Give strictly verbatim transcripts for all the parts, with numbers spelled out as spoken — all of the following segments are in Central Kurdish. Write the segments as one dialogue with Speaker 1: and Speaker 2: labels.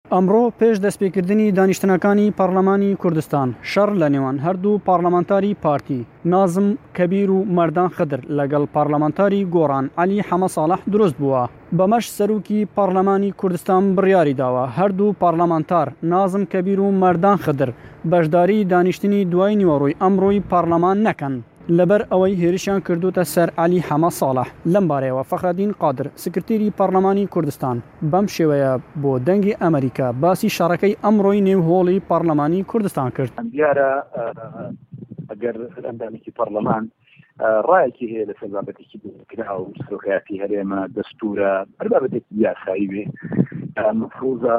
Speaker 1: ئەمڕۆ پێش دەستپێکردنی دانیشتنەکانی پەرلەمانی کوردستان شەڕ لە نێوان هەردوو پارلەمانتاری پارتی نازم کەبیر و مەردان خدر لەگەڵ پارلەمانتاری گۆڕان عەلی حەمە ساڵح دروست بووە. بەمەش سەرۆکی پەرلەمانی کوردستان بڕیاری داوە هەردوو پارلەمانتار نازم کەبیر و مەردان خدر بەشداری دانیشتنی دوای نیوەڕۆی ئەمڕۆی پارلەمان نەکەن لەبەر ئەوەی هێرشیان کردوتە سەر عەلی حەمە ساڵح. لەم بارەیەوە فەخرەدین قادر سکرتێری پەرلەمانی کوردستان بەم شێوەیە بۆ دەنگی ئەمریکا باسی شەڕەکەی ئەمڕۆی نێوهۆڵی پەرلەمانی کوردستان کرد.
Speaker 2: دیارە ئەگەر ئەندامێکی پەرلەمان ڕایەکی هەیە لە سەر بابەتێکی دروستکرا و سەرۆکایەتی هەرێمە دەستورە هەر بابەتێکی یاسایی بێ مفروضە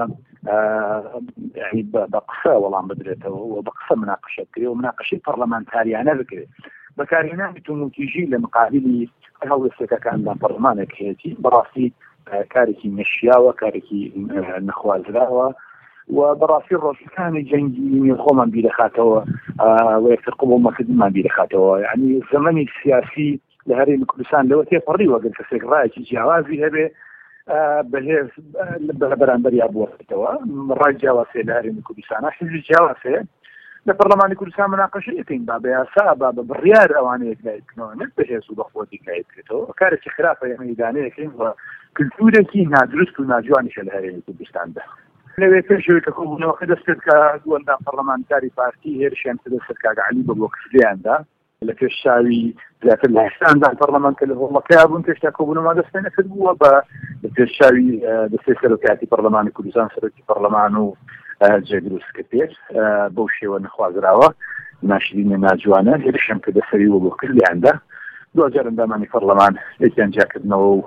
Speaker 2: یعنی بە قسە وەڵام بدرێتەوە و بە قسە مناقەشە بکرێ و مناقەشەی پەرلەمانتاریانە بکرێت بەکارهێنانی تونوتیژی لە مقابلی هەڵوێستەکەکاندا پەرلەمانێک هەیەی بەڕاستی کارێکی نەشیاوە کارێکی نەخوازراوە و بەڕاستی ڕۆژەکانی جەنگی خۆمان بیرەخاتەوە و یەکتر قبوڵمەکردمان بیرەخاتەوە یعنی زەمەنی سیاسی لە هەرێمی کوردستان لەوە تێپەڕی وەگەر کەسێک ڕایەکی جیاوازی هەبێ بەهێز بەرامبەر یا بوەستەوە ڕای جیاوازێ لە هەرێمی کوردستان حیزبی جیاوازێ لە پەرلەمانی کوردستان مناقەشە یەکەین با بە یاسا با بە بڕیار ئەوانەیە لایەکەوە نەک بەهێز و بەخۆتی کایەکرێتەوە کارێکی خراپە ئێمە میدانەیەکەین و کلتورێکی نادروست و ناجوانیشە لە هەرێمی کوردستاندا لەوێ پێشەوەی کە کۆبوونەوەکە دەستێت کە دووەندان پەرلەمانتاری پارتی هێرشیان دەست کاک عەلی بە بۆ کردیاندا لە پێش چاوی زیاتر لە هەشتاندان پەرلەمان کە لە هۆڵەکەیا بوون پێشتا کۆبوونەوە دەستێ نەکرد بووە بە لە پێش چاوی دەستێ سەرۆکایەتی پەرلەمانی کوردستان سەرۆکی پەرلەمان و جێ دروستکە پێش بەو شێوە نەخوازراوە ناشرینە ناجوانە هێرشیان کە دەسەری وە بۆ کردیاندا دوجار ئەندامانی پەرلەمان یەکیان جاکردنەوە و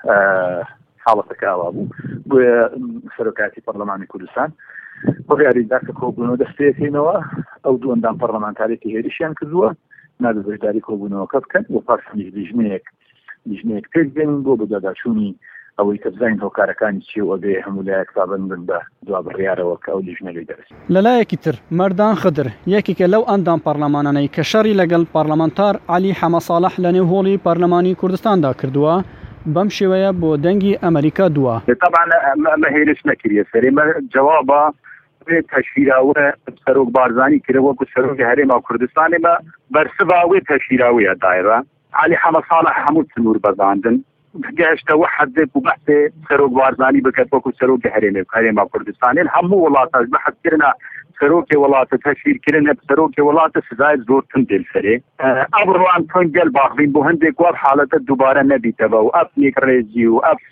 Speaker 2: حاڵەتەکەوا بوو بۆیە سەرۆکایەتی پەرلەمانی کوردستان بڕیاریدا کە کۆبوونەوە دەستپێکەینەوە ئەو دوو ئەندام پەرلەمانتارێکی هێرشیان کردووە نادەبێداری کۆبوونەوەکە بکەن و پاسنیش لیژنەیەک لیژنەیەک پێک بێنن بۆ بەداداچوونی ئەوەی کە بزانین هۆکارەکانی چیەوە بێ هەموو لایەک پابەندن بە دوا بڕیارەوە کە ئەو لیژنە لێ دەرچێت.
Speaker 1: لەلایەکی تر مەردان خدر یەکێکە لەو ئەندام پەرلەمانانەی کە شەڕی لەگەڵ پەرلەمانتار عەلی حەمە ساڵح لە نێوهۆڵی پەرلەمانی کوردستاندا کردووە بەم شێوەیە بۆ دەنگی ئەمریکا دووە.
Speaker 3: طبعا ئەمە هێرش نەکردیە سەرێمە جوابە وێ تەشیراوە سەرۆک بارزانانی کرد وەکو سەرۆکی هەرێما کوردستانێمە بەرسبا وێ تەشیراویە دایرە عەلی حەمە ساڵح هەموو سنوور بەزاندن گەشتەوە حەزێک و بەحثێ سەرۆک بارزانانی بکات وەکو سەرۆکی هەرێمی هەرێما کوردستانێن هەموو وڵاتەش بەحثکردنە سەرۆکی وڵاتە تەشیرکردن سەرۆکی وڵاتە سزای زۆرتر دێلسەرێ ئەبڕوان تۆن گەل باخبین بۆ هەندێک وەر حالەتە دووبارە نەبیتەوە و ئەف یەک ڕێزی و ئەف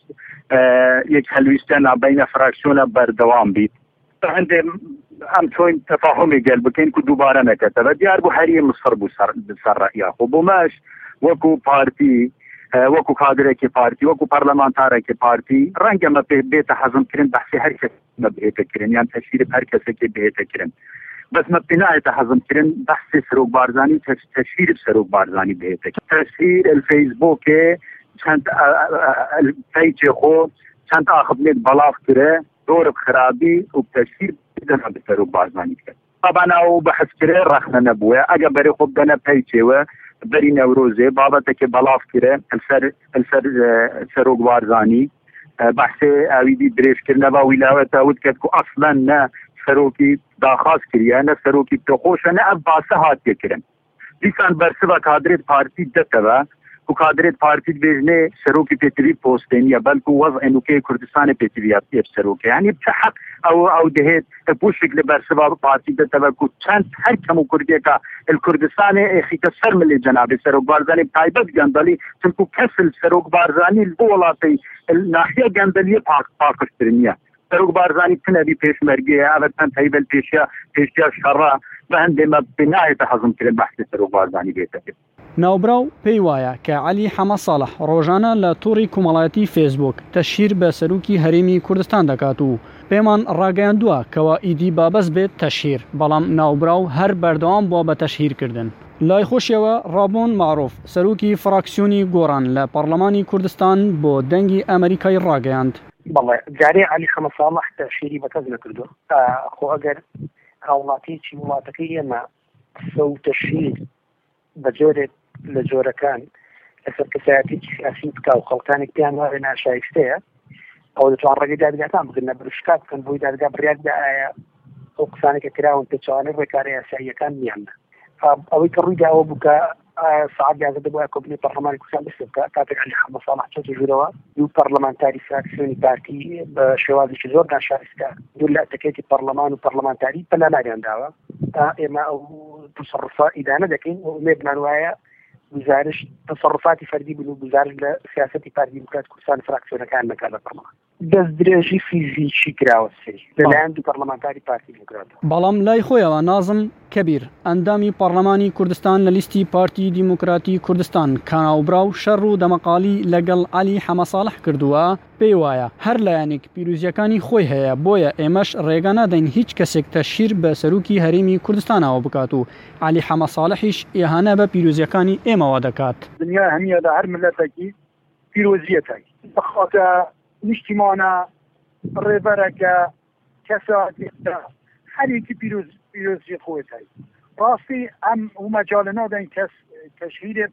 Speaker 3: یەک هەلویستەنە بەینە فراکسیۆنە بەردەوام بیت هەندێ ئەم تۆین تەفاهمی گەل بکەین و دووبارە نەکەتەوە دیار بۆ هەریە مصر بوو سەر ڕەئیاخۆ بۆ ماش وەکو پارتی وەکو کادرێکی پارتی وەکو پەرلەمانتارێکی پارتی ڕەنگەمە پێ بێتە حەزمکردن بەحسی هەر کەس بێتەکردن یان تەشیری هەر کەسێکی بێتەکردن بەس مە پێنایەتە حەزمکردن بەحسی سەرۆک بارزانانی تەشیری سەرۆک بارزانانی بێتەکردن تەشیر الفەیسبووکێ چەند پەیجێ خۆ چەند ئاخبنێت بەڵاف کرێ دۆرب خرابی و تەشیر بدەنە بە سەرۆک بارزانانی کرد طبعا ئەو بەحثکرێ ڕەخنە نەبووە ئەگە بەرێ خۆ بدەنە پەیجێوە بەری نەورۆزێ بابەتێکی بەڵاف کرێ ئەلسەر سەرۆک بارزانانی بەحسێ ئاویدی درێژکردنەوە ویلاوەتە وت کرد و ئەسڵەن نە سەرۆکی داخواست کریە نە سەرۆکی تۆخۆشە نە ئەف باسە هاتیەکردن دیسان بەرسبە کادرێت پارتی دەتەوە و کادرێت پارتی بێژنێ سەرۆکی پێتوی پۆستێنیە بەلکو وەضع نوکەی کوردستانی پێتویات پێ سەرۆکی یعنی بچە حەق ئەو ئەو دەهێت پوشک لە بەرسبە پارتی دەتەوە و چەند هەر کەم و کوردێکە الکوردستانی ئێخیتە سەر ملی جەنابی سەرۆک بارزانانی تایبەت گەندەلی چونکو کەسل سەرۆک بارزانانی بۆ وڵاتی ناحیە گەندەلیە پاکشترینیە سەرۆک بارزانانی تنەبی پێشمەرگەیە ئەوەتەن تایبەت پێشیا پێشیا شەڕە بە هەندێمە بنایەتە حەزمکردن بەحسی سەرۆک بارزانانی بێتەکرد.
Speaker 1: ناوبراو پێی وایە کە عەلی حەمە ساڵح ڕۆژانە لە تووڕی کومەڵایەتی فێسبوک تەشیر بە سەرۆکی هەرێمی کوردستان دەکات و پێمان ڕاگەیاندووە کەوا ئیدی بابەست بێت تەشیر بەڵام ناوبراو هەر بەردەوام بووە بە تەشیرکردن. لای خۆشیەوە ڕابۆن معروف سەرۆکی فراکسیۆنی گۆڕان لە پەرلەمانی کوردستان بۆ دەنگی ئەمریکای ڕاگەیاند.
Speaker 4: بەڵێ جارێ عەلی حەمە ساڵح تەشیری بەکەس نەکردووە خۆ ئەگەر هاوڵاتیی وڵاتەکەی ئێمە سە و تەشیر بە جۆرێک لە جۆرەکان لەسەر کەسایەتی سیاسی بکا و خەڵکانێک پێیان وارە ناشایستەیە ئەو دەتوان ڕێگەی دادگاکان بگرنە بروشکات بکەن بۆی دادگا بڕیار بدە ئایا ئەو قسانێکە کراون پێچوانەی ڕێکاری یاساییەکان نیانە ئەوەی کە ڕووی داوە بوو کە سعات یازدە دەبووە کۆبنەی پەرلەمانی کوردستان بستە بکە کاتێک عەلی حەمەد ساڵح چۆتە ژوورەوە دوو پەرلەمانتاری فراکسیۆنی پارتی بە شێوازێکی زۆر ناشایستە دوو لە ئەتەکێتی پەرلەمان و پەرلەمانتاری پەلاماریان داوە تا ئێمە ئەو تصرفا ئیدانە دەکەین و ئومێدمان وایە گزارش تصرفاتی فەردی بن و گزارش لە سیاسەتی پارتی دیموکرات کوردستان فراکسیۆنەکان نەکات لە پەرلەمان دەست درێژی فیزیکی کراوە سەری لەلایەن دوو پەرلەمانتاری پارتی دیموکرات.
Speaker 1: بەڵام لای خۆیەوە نازم کەبیر ئەندامی پەرلەمانی کوردستان لە لیستی پارتی دیموکراتی کوردستان کاناوبراو شەڕ و دەمەقالی لەگەڵ عەلی حەمەد ساڵح کردووە پێی وایە هەر لایەنێک پیرۆزیەکانی خۆی هەیە بۆیە ئێمەش ڕێگە نادەین هیچ کەسێک تەشهیر بە سەرۆکی هەرێمی کوردستانەوە بکات و عەلی حەمەد ساڵحیش ئیهانە بە پیرۆزیەکانی ئێمەوە دەکات.
Speaker 5: دنیا هەمیەدا هەر ملەتێکی پیرۆزیەتێک بەخاتە نیشتیمانە ڕێبەرەکە کەساتێکدا هەرێکی پیرۆزی خۆی هەیە ڕاستی ئەم ومەجاالە نادەین کەس تەشهیرێ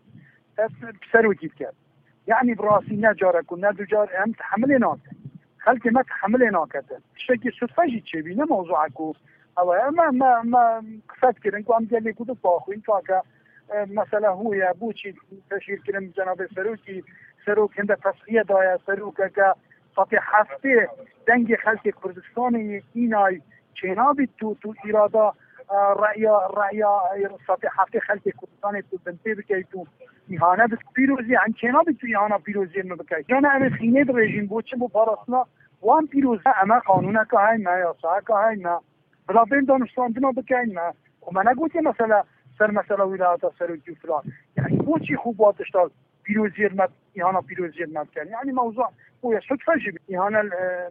Speaker 5: سەرۆکی بکات یعنی بڕاستی نەجارێک و نەدوجار ئەم تحملێ ناکەن خەڵکی مە تحملێ ناکەتن شتێکی سودفەژی چێبی نە مەوزوعەک و ئەوە ئەمە قسەتکردن و ئەم گەلێک و دەخواخوین تاکە مەسەلە هویە بۆچی تەشهیرکردن جەنابێ سەرۆکی سەرۆک هەندە تەسخیەدایە سەرۆکەکە سەتی هەفتێ دەنگی خەڵکی کوردستانی ئینای چێنابیت تو تو ئیرادا ڕەیا ڕەیا سەتی هەفتێ خەڵکی کوردستانی تو بنتێ بکەیت و ئیهانە بس پیرۆزی ئەن چێنابیت تو ئیهانە پیرۆزی مە بکەیت یانە ئەمە خینێ ڕێژیم بۆچی بۆ پاراستنا وان پیرۆزە ئەمە قانونەکە هەیمە یاساکە هەیمە بلا بین دانیشتواندنا بکەینمە ومە نەگوتێ مەسەلە سەر مەسەلە ویلایەتە سەرۆکی و فلان یعنی بۆچی خوب واتشتا پیرۆزی مە ئیهانە پیرۆزی مە بکەن یعنی موضوع ويسحب فجب إهانة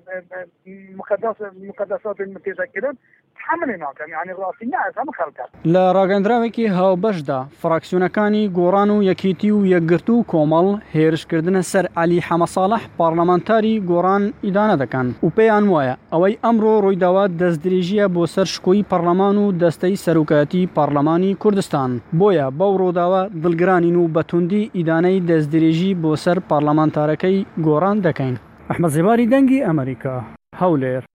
Speaker 5: المقدسات المتذكرة تحمل ناكم يعني الرأسي نعم هم خلقات
Speaker 1: لە ڕاگەندراوێکی هاوبەشدا فراکسیۆنەکانی گۆڕان و یەکێتی و یەکگرتو و کۆمەڵ هێرشکردنە سەر عەلی حەمەد ساڵح پارلەمانتاری گۆڕان ئیدانە دەکەن و پێیان وایە ئەوەی ئەمڕۆ ڕوویداوە دەستدرێژیە بۆ سەر شکۆی پەرلەمان و دەستەی سەرۆکایەتی پارلەمانی کوردستان بۆیە بەو ڕۆداوە دڵگرانین و بەتوندی ئیدانەی دەستدرێژی بۆ سەر پارلەمانتارەکەی گۆڕان دەکەین. ئەحمەد زێباری دەنگی ئەمریکا هەولێر.